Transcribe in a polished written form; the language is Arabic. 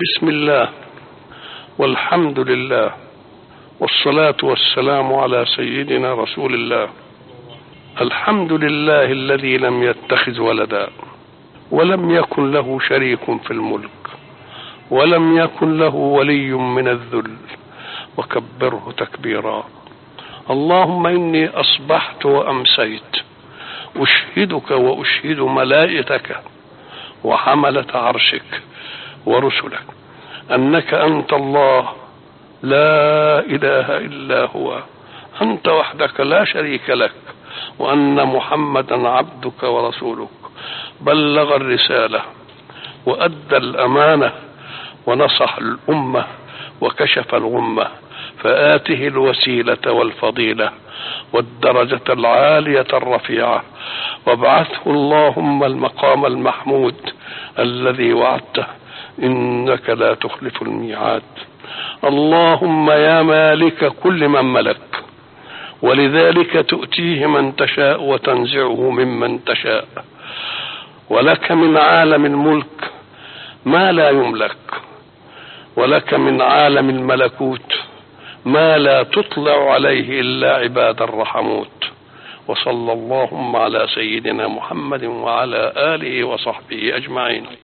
بسم الله والحمد لله والصلاة والسلام على سيدنا رسول الله. الحمد لله الذي لم يتخذ ولدا ولم يكن له شريك في الملك ولم يكن له ولي من الذل وكبره تكبيرا. اللهم إني أصبحت وأمسيت أشهدك وأشهد ملائكتك وحملة عرشك ورسلك أنك أنت الله لا إله إلا هو، أنت وحدك لا شريك لك، وأن محمدا عبدك ورسولك، بلغ الرسالة وأدى الأمانة ونصح الأمة وكشف الغمة، فآته الوسيلة والفضيلة والدرجة العالية الرفيعة، وابعثه اللهم المقام المحمود الذي وعدته إنك لا تخلف الميعاد. اللهم يا مالك كل من ملك، ولذلك تؤتيه من تشاء وتنزعه ممن تشاء، ولك من عالم الملك ما لا يملك، ولك من عالم الملكوت ما لا تطلع عليه إلا عباد الرحموت. وصلى اللهم على سيدنا محمد وعلى آله وصحبه أجمعين.